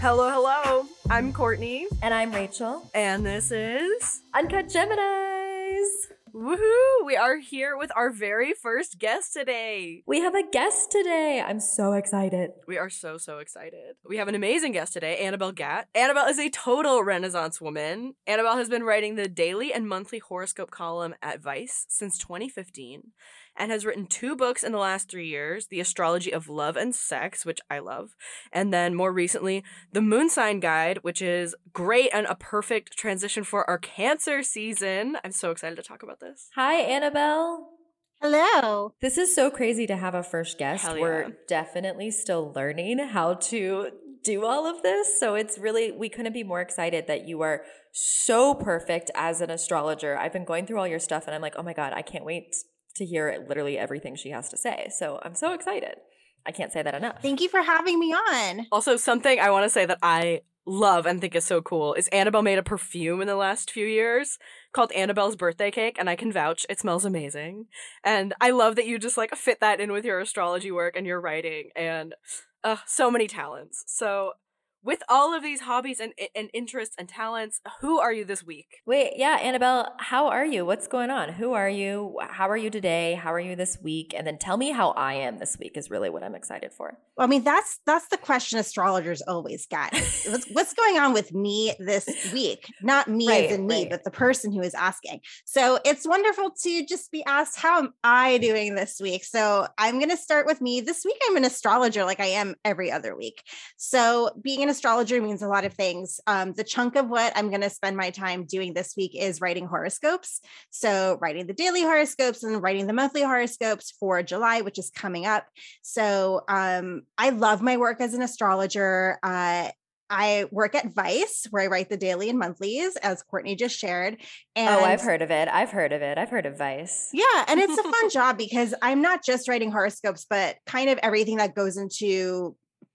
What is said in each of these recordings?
Hello, hello. I'm Courtney. And I'm Rachel. And this is Uncut Geminis. Woohoo! We are here with our very first guest today. We have a guest today. I'm so excited. We are so excited. We have an amazing guest today, Annabelle Gatt. Annabelle is a total Renaissance woman. Annabelle has been writing the daily and monthly horoscope column at Vice since 2015 and has written 2 books in the last 3 years, The Astrology of Love and Sex, which I love, and then more recently, The Moon Sign Guide, which is great and a perfect transition for our Cancer season. I'm so excited to talk about this. Hi, Annabelle. Hello. This is so crazy to have a first guest. Hell yeah. We're definitely still learning how to do all of this. So it's really, we couldn't be more excited that you are so perfect as an astrologer. I've been going through all your stuff and I'm like, oh my God, I can't wait to hear literally everything she has to say. So I'm so excited. I can't say that enough. Thank you for having me on. Also, something I want to say that I love and think is so cool is Annabelle made a perfume in the last few years called Annabelle's Birthday Cake, and I can vouch it smells amazing. And I love that you just like fit that in with your astrology work and your writing, and so many talents. So with all of these hobbies and interests and talents, who are you this week? Wait, yeah, Annabelle, how are you? What's going on? Who are you? How are you today? How are you this week? And then tell me how I am this week is really what I'm excited for. Well, I mean, that's the question astrologers always get. What's going on with me this week? Not me as in me, but the person who is asking. So it's wonderful to just be asked, how am I doing this week? So I'm going to start with me. This week, I'm an astrologer like I am every other week. So being an astrologer means a lot of things. The chunk of what I'm going to spend my time doing this week is writing horoscopes. So writing the daily horoscopes and writing the monthly horoscopes for July, which is coming up. So I love my work as an astrologer. I work at Vice, where I write the daily and monthlies, as Courtney just shared. And I've heard of it. I've heard of Vice. Yeah, and it's a fun job because I'm not just writing horoscopes, but kind of everything that goes into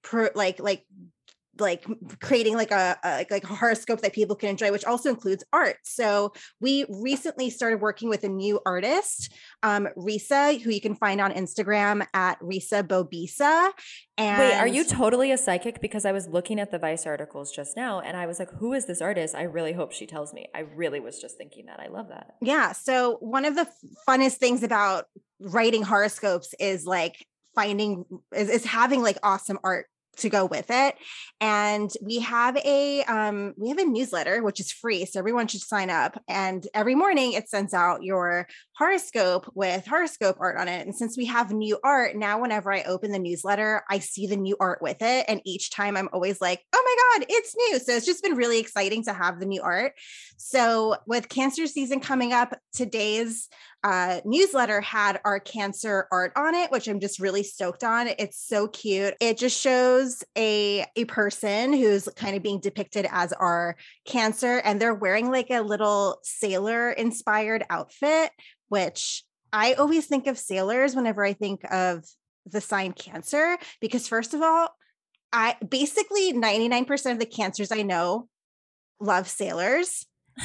like creating like a horoscope that people can enjoy, which also includes art. So we recently started working with a new artist, Risa, who you can find on Instagram at Risa Bobisa. And wait, are you totally a psychic? Because I was looking at the Vice articles just now and I was like, who is this artist? I really hope she tells me. I really was just thinking that. I love that. Yeah. So one of the funnest things about writing horoscopes is like is having like awesome art to go with it. And we have a newsletter, which is free. So everyone should sign up. And every morning it sends out your horoscope with horoscope art on it. And since we have new art now, whenever I open the newsletter, I see the new art with it. And each time I'm always like, oh my God, it's new. So it's just been really exciting to have the new art. So with Cancer season coming up, today's newsletter had our Cancer art on it, which I'm just really stoked on. It's so cute. It just shows a person who's kind of being depicted as our Cancer, and they're wearing like a little sailor inspired outfit, which I always think of sailors whenever I think of the sign Cancer, because first of all, basically 99% of the Cancers I know love sailors.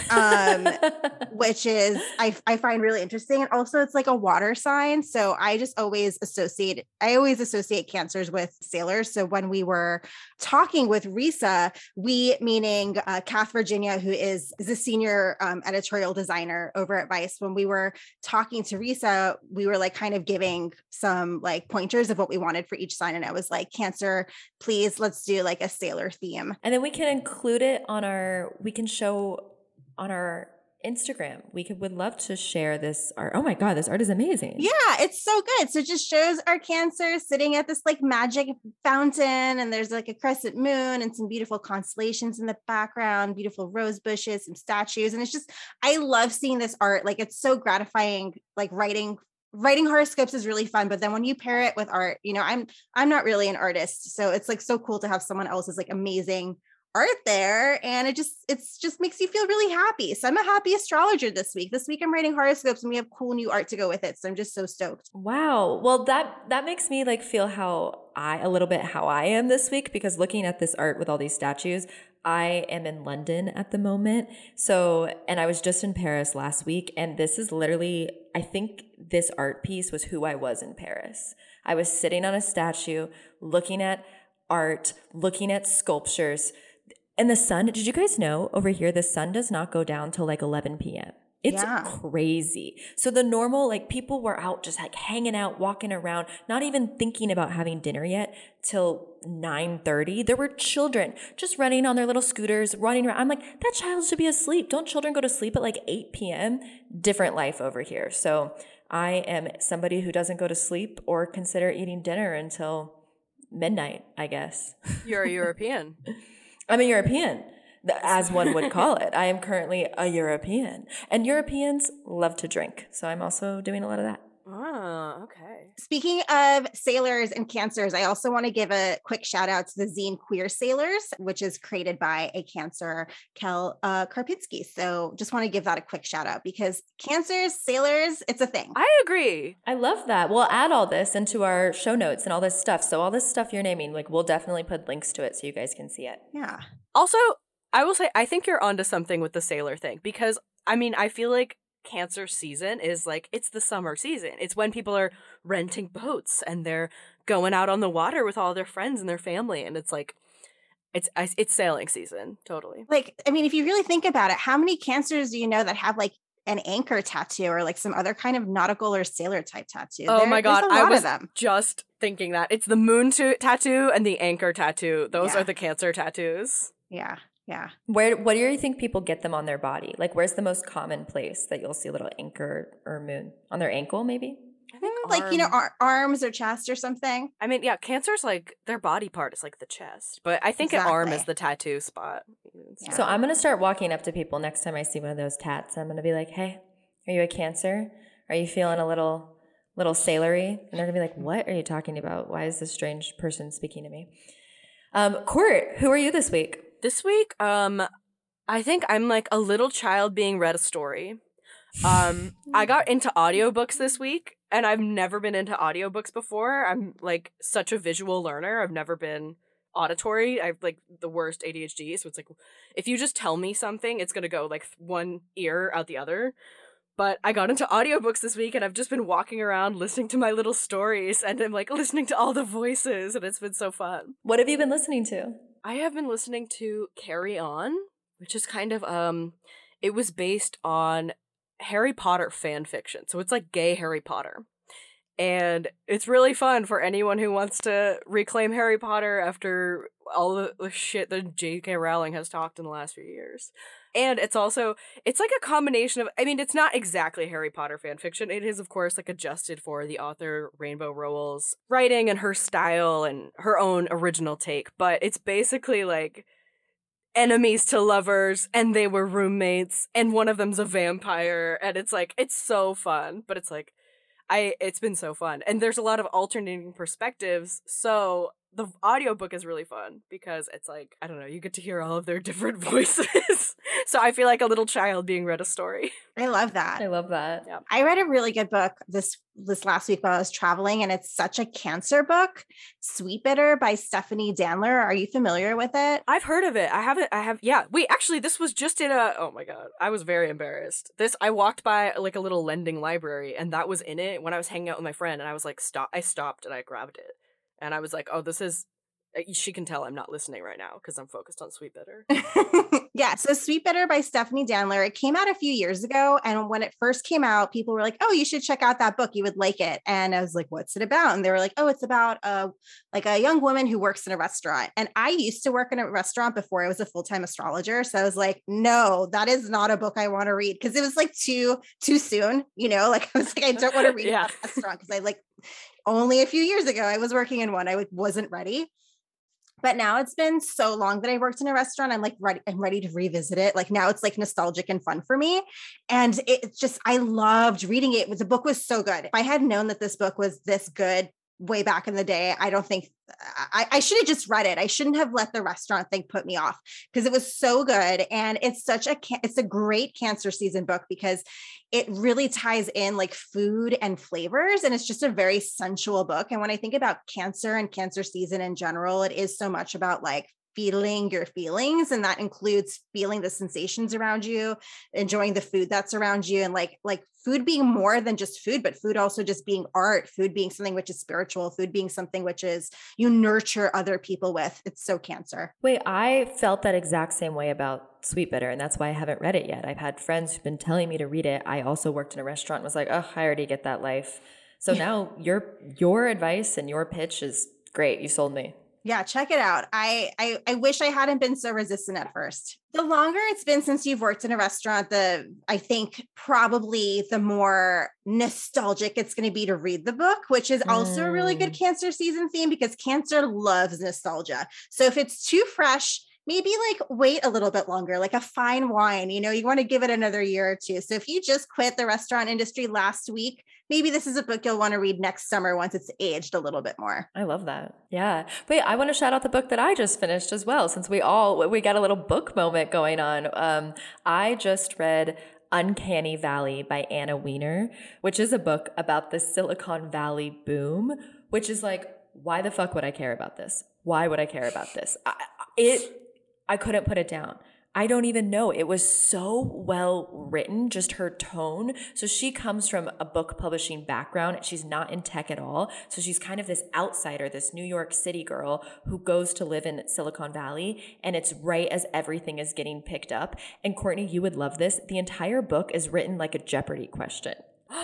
Which is I find really interesting. And also it's like a water sign. So I always associate Cancers with sailors. So when we were talking with Risa, meaning Kath Virginia, who is a senior editorial designer over at Vice, when we were talking to Risa, we were like kind of giving some like pointers of what we wanted for each sign. And I was like, Cancer, please, let's do like a sailor theme. And then we can include it we can show on our Instagram. Would love to share this art. Oh my God, this art is amazing. Yeah, it's so good. So it just shows our Cancer sitting at this like magic fountain, and there's like a crescent moon and some beautiful constellations in the background, beautiful rose bushes, some statues. And it's just, I love seeing this art. Like it's so gratifying. Like writing horoscopes is really fun, but then when you pair it with art, you know, I'm not really an artist. So it's like so cool to have someone else's like amazing art there, and it just makes you feel really happy. So I'm a happy astrologer this week. This week I'm writing horoscopes and we have cool new art to go with it. So I'm just so stoked. Wow. Well, that makes me like feel a little bit how I am this week, because looking at this art with all these statues, I am in London at the moment. And I was just in Paris last week, and this is literally, I think this art piece was who I was in Paris. I was sitting on a statue looking at art, looking at sculptures. And the sun, did you guys know over here, the sun does not go down till like 11 p.m. It's crazy. So the normal, like people were out just like hanging out, walking around, not even thinking about having dinner yet till 9:30. There were children just running on their little scooters, running around. I'm like, that child should be asleep. Don't children go to sleep at like 8 p.m.? Different life over here. So I am somebody who doesn't go to sleep or consider eating dinner until midnight, I guess. You're a European. I'm a European, as one would call it. I am currently a European. And Europeans love to drink. So I'm also doing a lot of that. Oh, okay. Speaking of sailors and cancers, I also want to give a quick shout out to the zine Queer Sailors, which is created by a cancer, Kel Karpinski. So just want to give that a quick shout out because cancers, sailors, it's a thing. I agree. I love that. We'll add all this into our show notes and all this stuff. So all this stuff you're naming, like we'll definitely put links to it so you guys can see it. Yeah. Also, I will say, I think you're onto something with the sailor thing because, I mean, I feel like cancer season is like, it's the summer season. It's when people are renting boats and they're going out on the water with all their friends and their family. And it's like, it's sailing season. Totally. Like, I mean, if you really think about it, how many cancers do you know that have like an anchor tattoo or like some other kind of nautical or sailor type tattoo? Oh my God. I was just thinking that. It's the moon tattoo and the anchor tattoo. Those are the cancer tattoos. Yeah. Yeah. What do you think people get them on their body? Like, where's the most common place that you'll see a little anchor or moon? On their ankle, maybe? I think like, you know, arms or chest or something. I mean, yeah, cancer's like their body part is like the chest, but I think an arm is the tattoo spot. Yeah. So I'm going to start walking up to people next time I see one of those tats. I'm going to be like, hey, are you a Cancer? Are you feeling a little sailory? And they're going to be like, what are you talking about? Why is this strange person speaking to me? Court, who are you this week? This week, I think I'm like a little child being read a story. I got into audiobooks this week, and I've never been into audiobooks before. I'm like such a visual learner. I've never been auditory. I have like the worst ADHD, so it's like if you just tell me something, it's gonna go like one ear out the other. But I got into audiobooks this week, and I've just been walking around listening to my little stories, and I'm like listening to all the voices, and it's been so fun. What have you been listening to? I have been listening to Carry On, which is kind of it was based on Harry Potter fan fiction. So it's like gay Harry Potter. And it's really fun for anyone who wants to reclaim Harry Potter after all the shit that J.K. Rowling has talked in the last few years. And it's like a combination of, I mean, it's not exactly Harry Potter fan fiction. It is, of course, like adjusted for the author Rainbow Rowell's writing and her style and her own original take. But it's basically like enemies to lovers, and they were roommates, and one of them's a vampire. And it's like, it's so fun. But it's like, it's been so fun. And there's a lot of alternating perspectives. So the audiobook is really fun because it's like, I don't know, you get to hear all of their different voices. So I feel like a little child being read a story. I love that. I love that. Yeah. I read a really good book this last week while I was traveling, and it's such a cancer book, Sweetbitter by Stephanie Danler. Are you familiar with it? I've heard of it. Yeah. Wait, actually, this was just in oh my God, I was very embarrassed. I walked by like a little lending library, and that was in it when I was hanging out with my friend, and I was like, I stopped and I grabbed it. And I was like, oh, she can tell I'm not listening right now because I'm focused on Sweetbitter. Yeah. So Sweetbitter by Stephanie Danler. It came out a few years ago. And when it first came out, people were like, oh, you should check out that book. You would like it. And I was like, what's it about? And they were like, oh, it's about like a young woman who works in a restaurant. And I used to work in a restaurant before I was a full-time astrologer. So I was like, no, that is not a book I want to read. Cause it was like too soon, you know, like I was like, I don't want to read about a restaurant. Cause I like only a few years ago, I was working in one. I wasn't ready. But now it's been so long that I worked in a restaurant. I'm ready to revisit it. Like now it's like nostalgic and fun for me. And it's just, I loved reading it. The book was so good. If I had known that this book was this good way back in the day, I don't think I should have just read it. I shouldn't have let the restaurant thing put me off because it was so good. And it's a great cancer season book because it really ties in like food and flavors. And it's just a very sensual book. And when I think about cancer and cancer season in general, it is so much about like feeling your feelings, and that includes feeling the sensations around you, enjoying the food that's around you, and like food being more than just food, but food also just being art, food being something which is spiritual, food being something which is you nurture other people with. It's so Cancer. Wait, I felt that exact same way about Sweet Bitter, and that's why I haven't read it yet. I've had friends who've been telling me to read it. I also worked in a restaurant and was like, oh, I already get that life. So now your advice and your pitch is great. You sold me. Yeah, check it out. I wish I hadn't been so resistant at first. The longer it's been since you've worked in a restaurant, I think probably the more nostalgic it's going to be to read the book, which is also a really good Cancer season theme because Cancer loves nostalgia. So if it's too fresh, maybe like wait a little bit longer, like a fine wine, you want to give it another year or two. So if you just quit the restaurant industry last week, maybe this is a book you'll want to read next summer once it's aged a little bit more. I love that. Yeah. Wait, I want to shout out the book that I just finished as well, since we got a little book moment going on. I just read Uncanny Valley by Anna Wiener, which is a book about the Silicon Valley boom, which is like, why the fuck would I care about this? Why would I care about this? I couldn't put it down. I don't even know. It was so well written, just her tone. So she comes from a book publishing background. She's not in tech at all. So she's kind of this outsider, this New York City girl who goes to live in Silicon Valley. And it's right as everything is getting picked up. And Courtney, you would love this. The entire book is written like a Jeopardy question.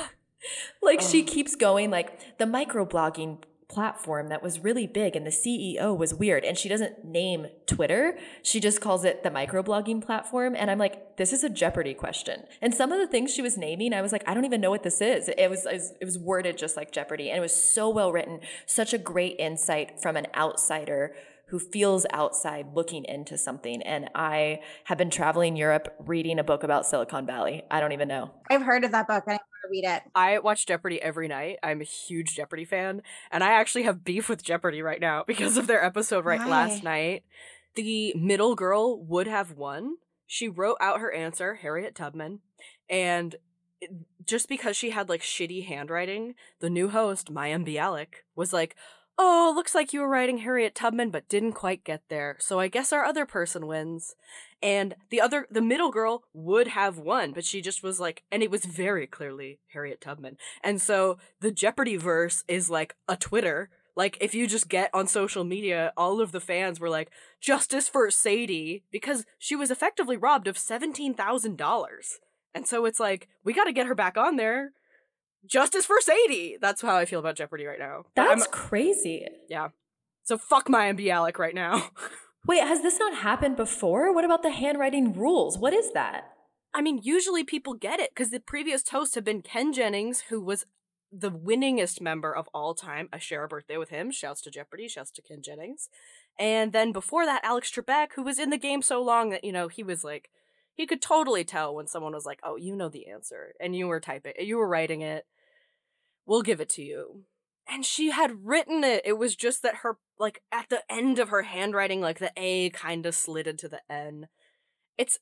She keeps going like the microblogging platform that was really big and the CEO was weird, and she doesn't name Twitter, she just calls it the microblogging platform. And I'm like, this is a Jeopardy question. And some of the things she was naming, I was like, I don't even know what this is. It was worded just like Jeopardy, and it was so well written, such a great insight from an outsider who feels outside looking into something. And I have been traveling Europe reading a book about Silicon Valley. I don't even know. I've heard of that book. I want to read it. I watch Jeopardy every night. I'm a huge Jeopardy fan. And I actually have beef with Jeopardy right now because of their episode last night. The middle girl would have won. She wrote out her answer, Harriet Tubman. And just because she had like shitty handwriting, the new host, Mayim Bialik, was like, oh, looks like you were writing Harriet Tubman, but didn't quite get there. So I guess our other person wins. And the middle girl would have won, but she just was like, and it was very clearly Harriet Tubman. And so the Jeopardy verse is like a Twitter. Like if you just get on social media, all of the fans were like, justice for Sadie, because she was effectively robbed of $17,000. And so it's like, we got to get her back on there. Justice for Sadie. That's how I feel about Jeopardy right now. That's crazy. Yeah. So fuck Mayim Bialik right now. Wait, has this not happened before? What about the handwriting rules? What is that? I mean, usually people get it because the previous hosts have been Ken Jennings, who was the winningest member of all time. I share a birthday with him. Shouts to Jeopardy. Shouts to Ken Jennings. And then before that, Alex Trebek, who was in the game so long that, he was like, he could totally tell when someone was like, oh, you know the answer. And you were writing it. We'll give it to you. And she had written it. It was just that her, like, at the end of her handwriting, like, the A kind of slid into the N. It's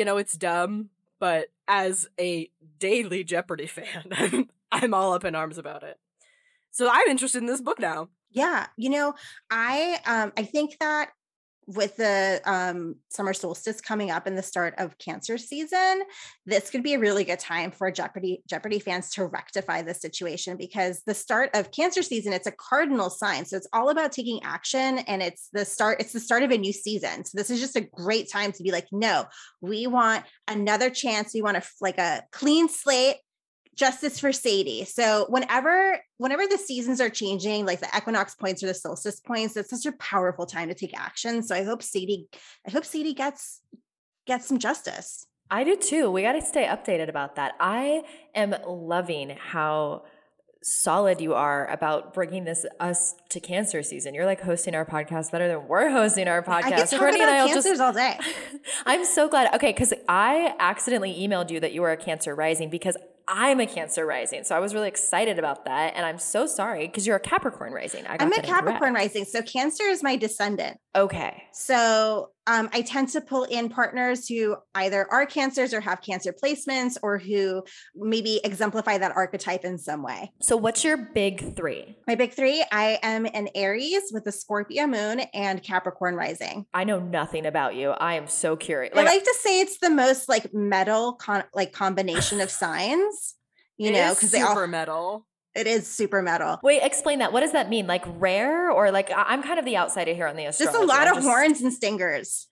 dumb, but as a daily Jeopardy fan, I'm all up in arms about it. So I'm interested in this book now. Yeah. I think that with the summer solstice coming up and the start of Cancer season, this could be a really good time for Jeopardy fans to rectify the situation, because the start of Cancer season, it's a cardinal sign. So it's all about taking action, and it's the start of a new season. So this is just a great time to be like, no, we want another chance. We want a clean slate. Justice for Sadie. So whenever the seasons are changing, like the equinox points or the solstice points, it's such a powerful time to take action. So I hope Sadie gets some justice. I do too. We got to stay updated about that. I am loving how solid you are about bringing us to Cancer season. You're like hosting our podcast better than we're hosting our podcast. I get to talk about cancers all day. I'm so glad. Okay, because I accidentally emailed you that you were a Cancer rising because I'm a Cancer rising. So I was really excited about that. And I'm so sorry because you're a Capricorn rising. I'm a Capricorn rising. So Cancer is my descendant. Okay. So I tend to pull in partners who either are Cancers or have Cancer placements, or who maybe exemplify that archetype in some way. So what's your big three? My big three, I am an Aries with a Scorpio moon and Capricorn rising. I know nothing about you. I am so curious. I like to say it's the most like metal combination of signs, because they all super metal. It is super metal. Wait, explain that. What does that mean? Like rare, or like I'm kind of the outsider here on the astrology. Just a lot of horns and stingers.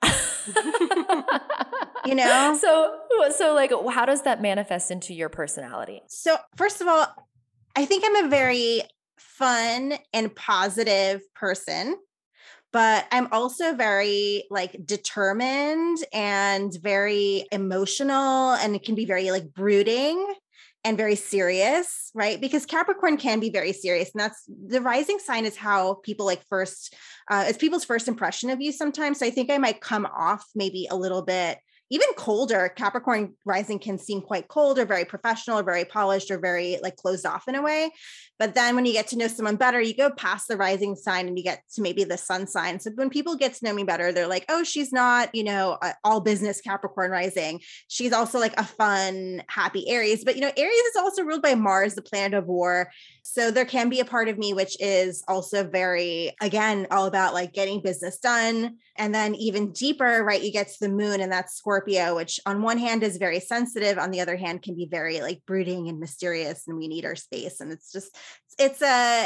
So like, how does that manifest into your personality? So first of all, I think I'm a very fun and positive person, but I'm also very like determined and very emotional, and it can be very like brooding and very serious, right? Because Capricorn can be very serious. And that's the rising sign is how people it's people's first impression of you sometimes. So I think I might come off maybe a little bit even colder. Capricorn rising can seem quite cold or very professional or very polished or very like closed off in a way. But then when you get to know someone better, you go past the rising sign and you get to maybe the sun sign. So when people get to know me better, they're like, oh, she's not, all business Capricorn rising. She's also like a fun, happy Aries. But, Aries is also ruled by Mars, the planet of war. So there can be a part of me which is also very, again, all about like getting business done. And then even deeper, right, you get to the moon, and that's Scorpio, which on one hand is very sensitive. On the other hand, can be very like brooding and mysterious, and we need our space. And it's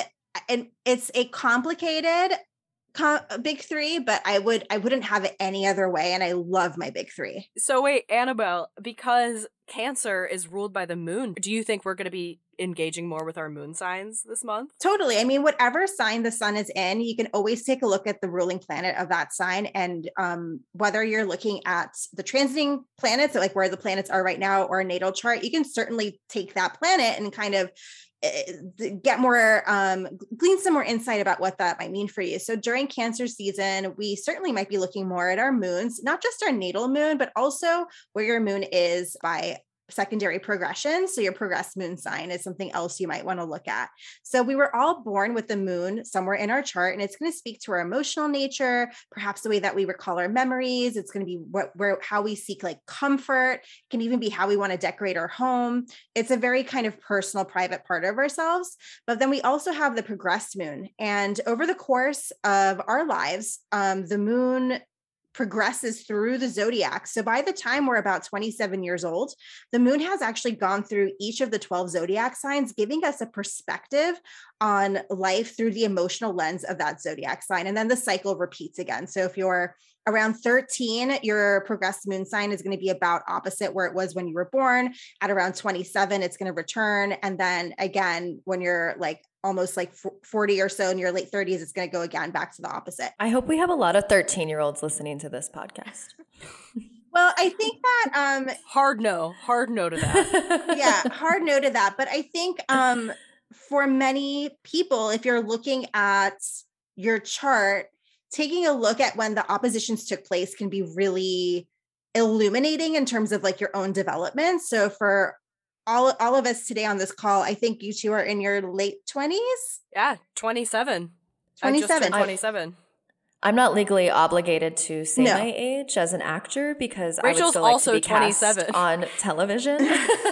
a complicated big three, but I wouldn't have it any other way. And I love my big three. So wait, Annabelle, because Cancer is ruled by the moon, do you think we're going to be engaging more with our moon signs this month? Totally. I mean, whatever sign the sun is in, you can always take a look at the ruling planet of that sign. And whether you're looking at the transiting planets, like where the planets are right now, or a natal chart, you can certainly take that planet and kind of get more, glean some more insight about what that might mean for you. So during Cancer season, we certainly might be looking more at our moons, not just our natal moon, but also where your moon is by secondary progression. So your progressed moon sign is something else you might want to look at. So we were all born with the moon somewhere in our chart, and it's going to speak to our emotional nature, perhaps the way that we recall our memories. It's going to be how we seek like comfort. It can even be how we want to decorate our home. It's a very kind of personal, private part of ourselves. But then we also have the progressed moon. And over the course of our lives, the moon progresses through the zodiac. So by the time we're about 27 years old, the moon has actually gone through each of the 12 zodiac signs, giving us a perspective on life through the emotional lens of that zodiac sign. And then the cycle repeats again. So if you're around 13, your progressed moon sign is going to be about opposite where it was when you were born. At around 27, it's going to return. And then again, when you're like almost like 40 or so in your late 30s, it's going to go again back to the opposite. I hope we have a lot of 13-year-olds listening to this podcast. Well, I think that hard no to that. Yeah, hard no to that. But I think for many people, if you're looking at your chart, taking a look at when the oppositions took place can be really illuminating in terms of like your own development. So for all of us today on this call, I think you two are in your late 20s. Yeah, 27. 27. I just turned 27. I'm not legally obligated to say my age as an actor because Rachel's I would still like also to be 27 cast on television.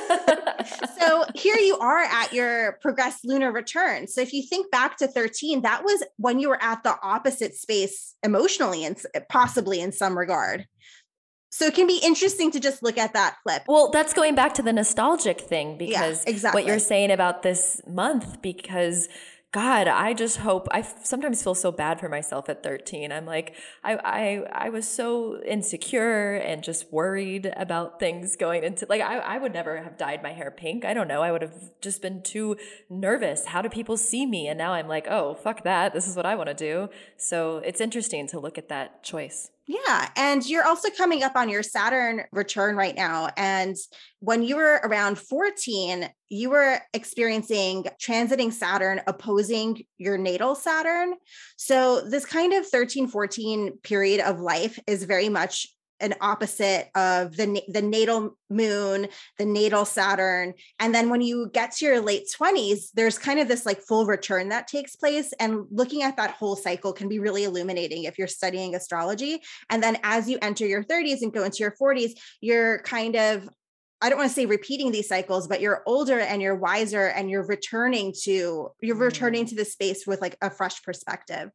So here you are at your progressed lunar return. So if you think back to 13, that was when you were at the opposite space emotionally and possibly in some regard. So it can be interesting to just look at that clip. Well, that's going back to the nostalgic thing because exactly. What you're saying about this month, because God, I just hope, I sometimes feel so bad for myself at 13. I'm like, I was so insecure and just worried about things going into, like, I would never have dyed my hair pink. I don't know. I would have just been too nervous. How do people see me? And now I'm like, oh, fuck that. This is what I want to do. So it's interesting to look at that choice. Yeah. And you're also coming up on your Saturn return right now. And when you were around 14, you were experiencing transiting Saturn opposing your natal Saturn. So this kind of 13, 14 period of life is very much an opposite of the natal moon, the natal Saturn. And then when you get to your late 20s, there's kind of this like full return that takes place. And looking at that whole cycle can be really illuminating if you're studying astrology. And then as you enter your 30s and go into your 40s, you're kind of, I don't want to say repeating these cycles, but you're older and you're wiser and you're returning to the space with like a fresh perspective.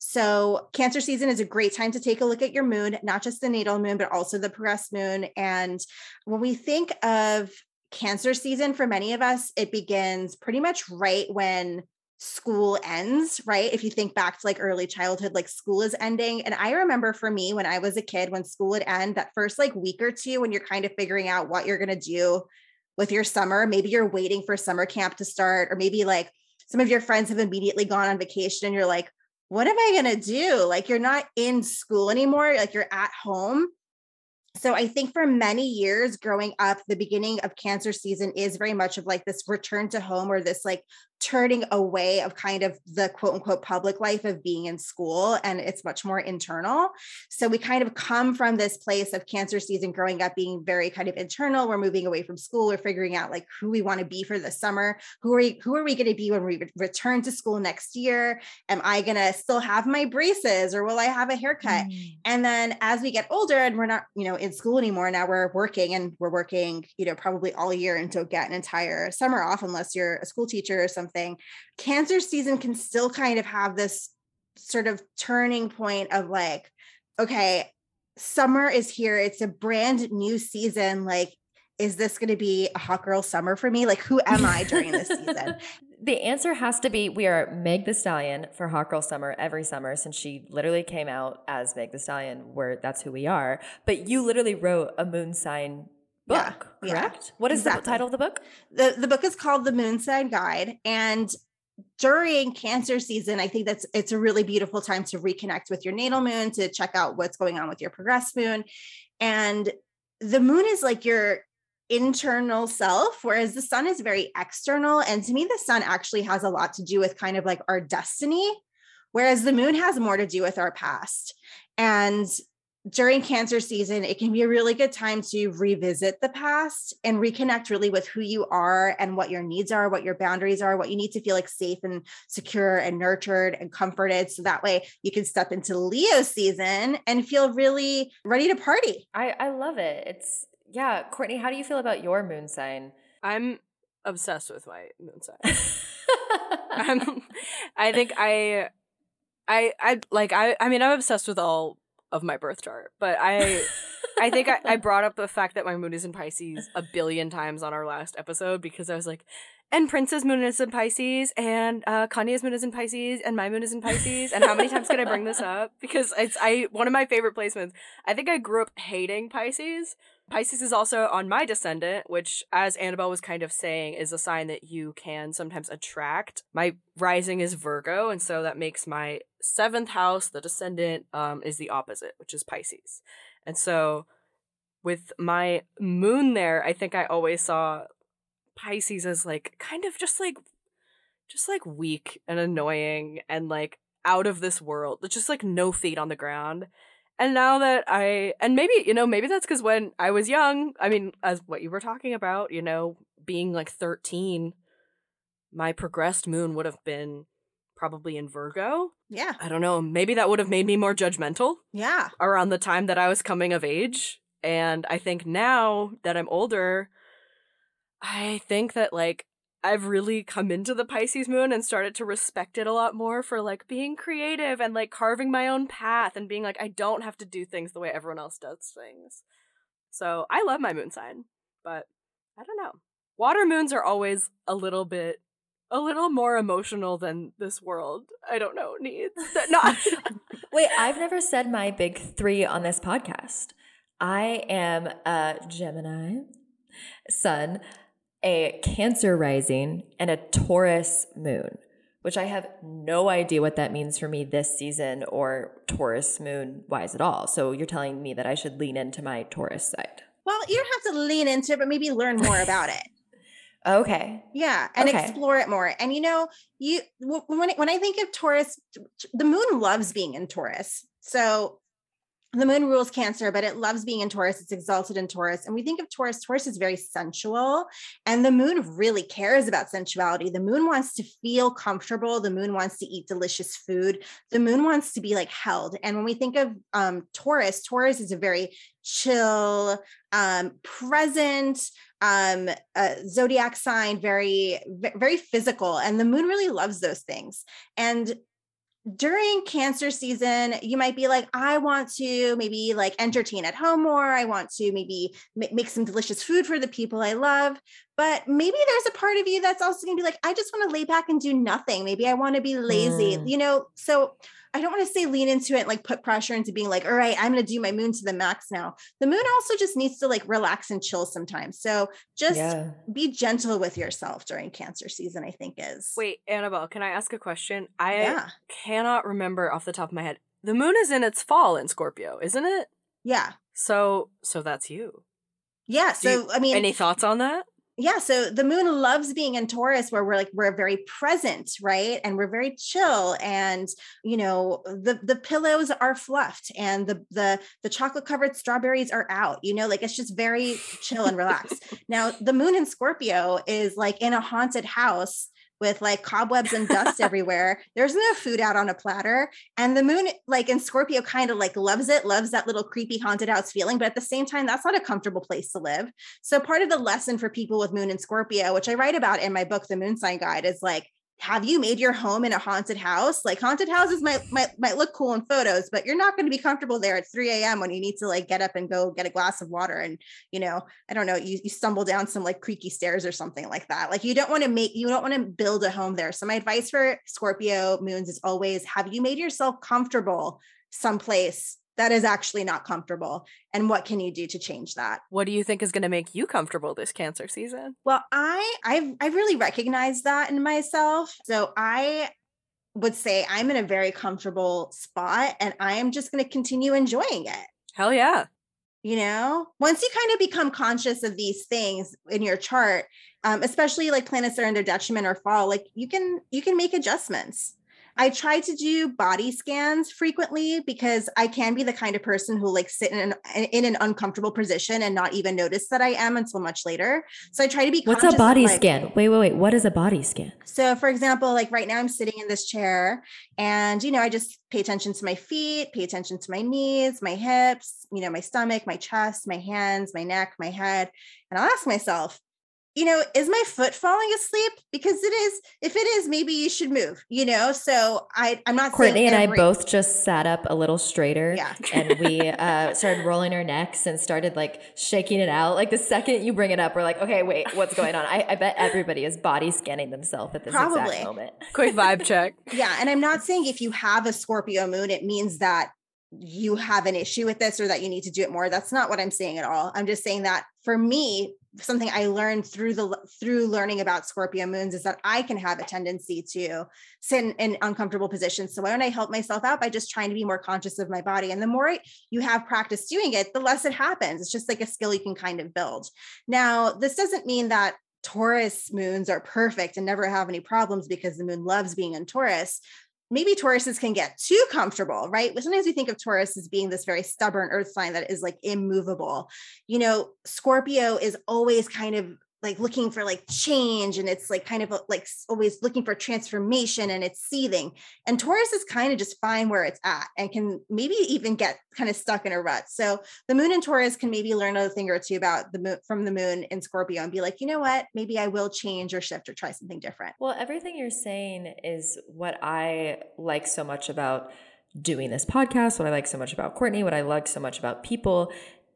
So Cancer season is a great time to take a look at your moon, not just the natal moon, but also the progressed moon. And when we think of Cancer season, for many of us, it begins pretty much right when school ends, right? If you think back to like early childhood, like school is ending. And I remember for me, when I was a kid, when school would end, that first like week or two, when you're kind of figuring out what you're going to do with your summer, maybe you're waiting for summer camp to start, or maybe like some of your friends have immediately gone on vacation and you're like, what am I going to do? Like you're not in school anymore. Like you're at home. So I think for many years growing up, the beginning of Cancer season is very much of like this return to home, or this like turning away of kind of the quote unquote public life of being in school. And it's much more internal. So we kind of come from this place of Cancer season growing up being very kind of internal. We're moving away from school. We're figuring out like who we want to be for the summer. Who are we going to be when we return to school next year? Am I going to still have my braces, or will I have a haircut? And then as we get older and we're not, in school anymore, now we're working, probably all year and don't get an entire summer off unless you're a school teacher or something. Cancer season can still kind of have this sort of turning point of like, okay, summer is here. It's a brand new season. Like, is this going to be a hot girl summer for me? Like, who am I during this season? The answer has to be, we are Meg the Stallion for Hot Girl Summer every summer, since she literally came out as Meg the Stallion, where that's who we are. But you literally wrote a moon sign book, correct? Yeah, what is the title of the book? The book is called The Moon Sign Guide. And during Cancer season, I think it's a really beautiful time to reconnect with your natal moon, to check out what's going on with your progressed moon. And the moon is like your internal self, whereas the sun is very external. And to me, the sun actually has a lot to do with kind of like our destiny, whereas the moon has more to do with our past. And during Cancer season, it can be a really good time to revisit the past and reconnect really with who you are and what your needs are, what your boundaries are, what you need to feel like safe and secure and nurtured and comforted. So that way you can step into Leo season and feel really ready to party. I love it. Yeah. Courtney, how do you feel about your moon sign? I'm obsessed with my moon sign. I'm obsessed with all of my birth chart, but I think I brought up the fact that my moon is in Pisces a billion times on our last episode, because I was like, and Prince's moon is in Pisces, and Kanye's moon is in Pisces, and my moon is in Pisces, and how many times could I bring this up? Because it's one of my favorite placements. I think I grew up hating Pisces. Pisces is also on my descendant, which, as Annabelle was kind of saying, is a sign that you can sometimes attract. My rising is Virgo, and so that makes my 7th house, the descendant, is the opposite, which is Pisces. And so with my moon there, I think I always saw Pisces as like kind of just like weak and annoying and like out of this world, just like no feet on the ground. And now that maybe that's because when I was young, I mean, as what you were talking about, being like 13, my progressed moon would have been probably in Virgo. Yeah. I don't know. Maybe that would have made me more judgmental. Yeah. Around the time that I was coming of age. And I think now that I'm older, I think that like I've really come into the Pisces moon and started to respect it a lot more for like being creative and like carving my own path and being like, I don't have to do things the way everyone else does things. So I love my moon sign, but I don't know. Water moons are always a little more emotional than this world, I don't know, needs. Wait, I've never said my big 3 on this podcast. I am a Gemini sun, a Cancer rising, and a Taurus moon, which I have no idea what that means for me this season or Taurus moon wise at all. So you're telling me that I should lean into my Taurus side. Well, you don't have to lean into it, but maybe learn more about it. Okay. Yeah. And explore it more. And when I think of Taurus, the moon loves being in Taurus. So the moon rules Cancer, but it loves being in Taurus. It's exalted in Taurus. And we think of Taurus, Taurus is very sensual, and the moon really cares about sensuality. The moon wants to feel comfortable. The moon wants to eat delicious food. The moon wants to be like held. And when we think of Taurus, Taurus is a very chill, present, zodiac sign, very, very physical. And the moon really loves those things. And during Cancer season, you might be like, I want to maybe like entertain at home more. I want to maybe make some delicious food for the people I love. But maybe there's a part of you that's also going to be like, I just want to lay back and do nothing. Maybe I want to be lazy, so I don't want to say lean into it, and like put pressure into being like, all right, I'm going to do my moon to the max now. The moon also just needs to like relax and chill sometimes. So just be gentle with yourself during Cancer season, I think is. Wait, Annabelle, can I ask a question? I cannot remember off the top of my head. The moon is in its fall in Scorpio, isn't it? Yeah. So that's you. Yeah. So, I mean, any thoughts on that? Yeah. So the moon loves being in Taurus, where we're very present, right? And we're very chill. And, the pillows are fluffed and the chocolate covered strawberries are out, like it's just very chill and relaxed. Now, the moon in Scorpio is like in a haunted house with like cobwebs and dust everywhere. There's no food out on a platter. And the moon, like in Scorpio, kind of like loves that little creepy haunted house feeling. But at the same time, that's not a comfortable place to live. So part of the lesson for people with moon in Scorpio, which I write about in my book, The Moon Sign Guide, is like, have you made your home in a haunted house? Like haunted houses might look cool in photos, but you're not going to be comfortable there at 3 a.m. when you need to like get up and go get a glass of water. And, I don't know, you stumble down some like creaky stairs or something like that. Like you don't want to build a home there. So my advice for Scorpio moons is always, have you made yourself comfortable someplace that is actually not comfortable? And what can you do to change that? What do you think is going to make you comfortable this Cancer season? Well, I've really recognized that in myself. So I would say I'm in a very comfortable spot, and I am just going to continue enjoying it. Hell yeah. Once you kind of become conscious of these things in your chart, especially like planets that are in their detriment or fall, like you can make adjustments. I try to do body scans frequently because I can be the kind of person who like sit in an uncomfortable position and not even notice that I am until much later. So I try to be conscious. What's a body scan? Wait. What is a body scan? So for example, like right now I'm sitting in this chair and, I just pay attention to my feet, pay attention to my knees, my hips, my stomach, my chest, my hands, my neck, my head. And I'll ask myself, is my foot falling asleep? Because it is. If it is, maybe you should move, So I'm not Courtney saying and I both just sat up a little straighter, yeah. And we started rolling our necks and started like shaking it out. Like the second you bring it up, we're like, okay, wait, what's going on? I bet everybody is body scanning themselves at this exact moment. Quick vibe check. Yeah. And I'm not saying if you have a Scorpio moon, it means that you have an issue with this or that you need to do it more. That's not what I'm saying at all. I'm just saying that for me, something I learned through learning about Scorpio moons is that I can have a tendency to sit in uncomfortable positions. So why don't I help myself out by just trying to be more conscious of my body? And the more you have practice doing it, the less it happens. It's just like a skill you can kind of build. Now, this doesn't mean that Taurus moons are perfect and never have any problems because the moon loves being in Taurus. Maybe Tauruses can get too comfortable, right? Sometimes we think of Taurus as being this very stubborn earth sign that is like immovable. Scorpio is always kind of like looking for like change, and it's like kind of like always looking for transformation, and it's seething. And Taurus is kind of just fine where it's at and can maybe even get kind of stuck in a rut. So the moon in Taurus can maybe learn a thing or two about the moon from the moon in Scorpio and be like, you know what, maybe I will change or shift or try something different. Well, everything you're saying is what I like so much about doing this podcast, what I like so much about Courtney, what I like so much about people,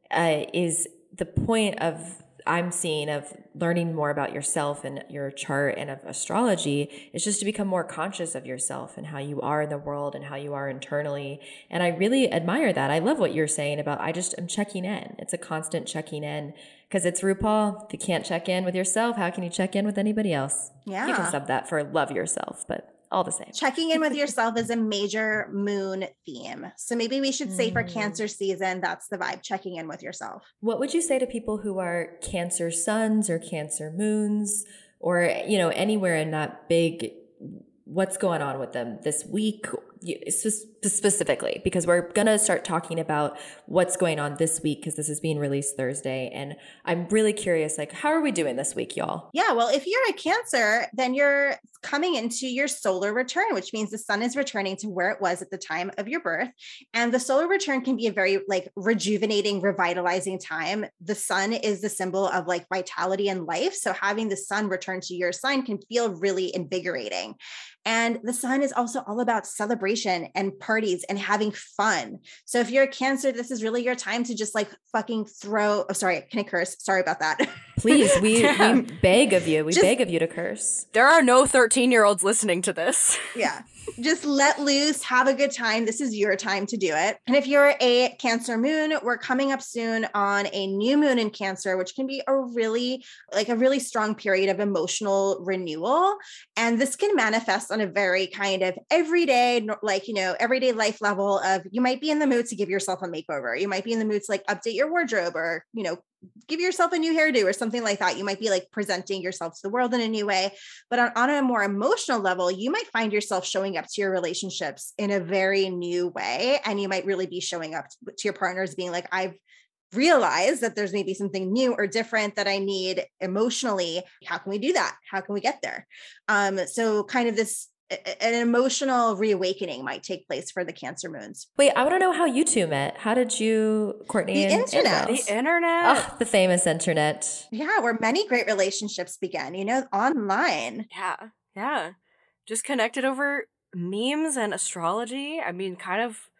is the point of I'm seeing of learning more about yourself and your chart and of astrology is just to become more conscious of yourself and how you are in the world and how you are internally. And I really admire that. I love what you're saying about I'm checking in. It's a constant checking in because it's RuPaul. If you can't check in with yourself, how can you check in with anybody else? Yeah. You can sub that for love yourself, but all the same. Checking in with yourself is a major moon theme. So maybe we should say for Cancer season, that's the vibe, checking in with yourself. What would you say to people who are Cancer suns or Cancer moons or, anywhere in that big, what's going on with them this week, specifically, because we're going to start talking about what's going on this week, because this is being released Thursday. And I'm really curious, like, how are we doing this week, y'all? Yeah, well, if you're a Cancer, then you're coming into your solar return, which means the sun is returning to where it was at the time of your birth. And the solar return can be a very like rejuvenating, revitalizing time. The sun is the symbol of like vitality and life. So having the sun return to your sign can feel really invigorating. And the sun is also all about celebration and parties and having fun. So if you're a Cancer, this is really your time to just like fucking throw, oh, sorry, can I curse? Sorry about that. Please, we beg of you. We beg of you to curse. There are no 13-year-olds listening to this. Yeah. Just let loose, have a good time. This is your time to do it. And if you're a Cancer moon, we're coming up soon on a new moon in Cancer, which can be a really strong period of emotional renewal. And this can manifest on a very kind of everyday, like, everyday life level of, you might be in the mood to give yourself a makeover. You might be in the mood to like update your wardrobe, or, give yourself a new hairdo or something like that. You might be like presenting yourself to the world in a new way. But on a more emotional level, you might find yourself showing up to your relationships in a very new way. And you might really be showing up to your partners being like, I've realized that there's maybe something new or different that I need emotionally. How can we do that? How can we get there? So kind of an emotional reawakening might take place for the Cancer moons. Wait, I want to know how you two met. How did you, Courtney? The internet. The internet. Oh, the famous internet. Yeah, where many great relationships began, online. Yeah. Just connected over memes and astrology. I mean, kind of